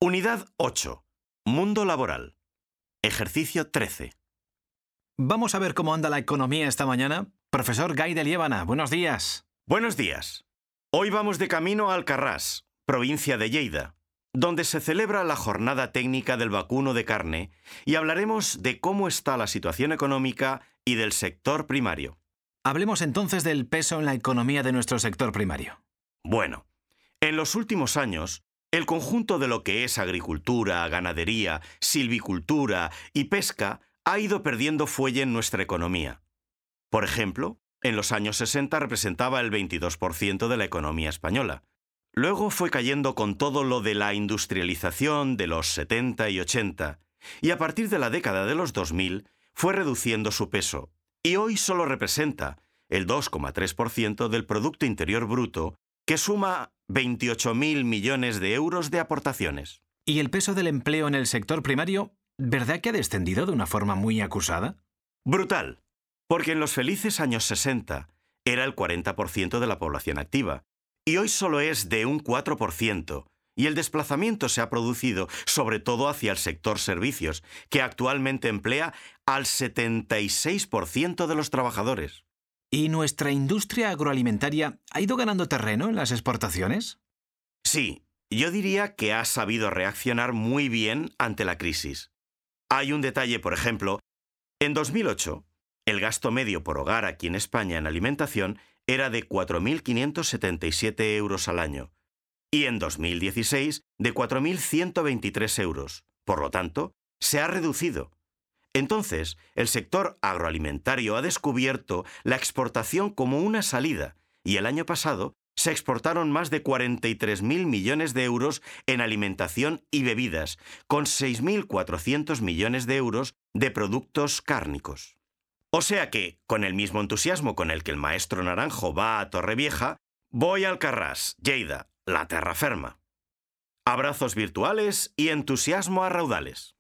Unidad 8. Mundo laboral. Ejercicio 13. Vamos a ver cómo anda la economía esta mañana. Profesor Gay de Liébana, buenos días. Buenos días. Hoy vamos de camino a Alcarrás, provincia de Lleida, donde se celebra la jornada técnica del vacuno de carne y hablaremos de cómo está la situación económica y del sector primario. Hablemos entonces del peso en la economía de nuestro sector primario. Bueno, en los últimos años, el conjunto de lo que es agricultura, ganadería, silvicultura y pesca ha ido perdiendo fuelle en nuestra economía. Por ejemplo, en los años 60 representaba el 22% de la economía española. Luego fue cayendo con todo lo de la industrialización de los 70 y 80, y a partir de la década de los 2000 fue reduciendo su peso, y hoy solo representa el 2,3% del Producto Interior Bruto, que suma 28.000 millones de euros de aportaciones. ¿Y el peso del empleo en el sector primario, verdad que ha descendido de una forma muy acusada? Brutal, porque en los felices años 60 era el 40% de la población activa, y hoy solo es de un 4%, y el desplazamiento se ha producido sobre todo hacia el sector servicios, que actualmente emplea al 76% de los trabajadores. ¿Y nuestra industria agroalimentaria ha ido ganando terreno en las exportaciones? Sí, yo diría que ha sabido reaccionar muy bien ante la crisis. Hay un detalle, por ejemplo, en 2008, el gasto medio por hogar aquí en España en alimentación era de 4.577 euros al año y en 2016 de 4.123 euros. Por lo tanto, se ha reducido. Entonces, el sector agroalimentario ha descubierto la exportación como una salida y el año pasado se exportaron más de 43.000 millones de euros en alimentación y bebidas, con 6.400 millones de euros de productos cárnicos. O sea que, con el mismo entusiasmo con el que el maestro Naranjo va a Torrevieja, voy a Alcarrás, Lleida, la terra ferma. Abrazos virtuales y entusiasmo a raudales.